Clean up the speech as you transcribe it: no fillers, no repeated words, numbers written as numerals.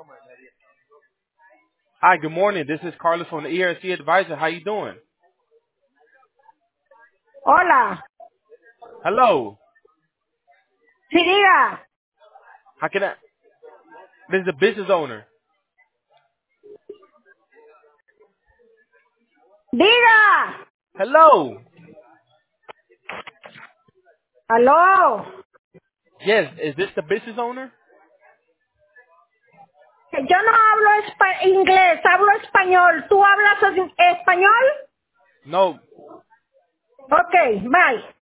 Hi, good morning. This is Carlos from the ERC Advisor. How you doing? Hola. Hello. Sí, diga. How can I? This is the business owner. Diga. Hello. Aló. Yes, is this the business owner? Yo no hablo inglés, hablo español. ¿Tú hablas español? No. Ok, bye.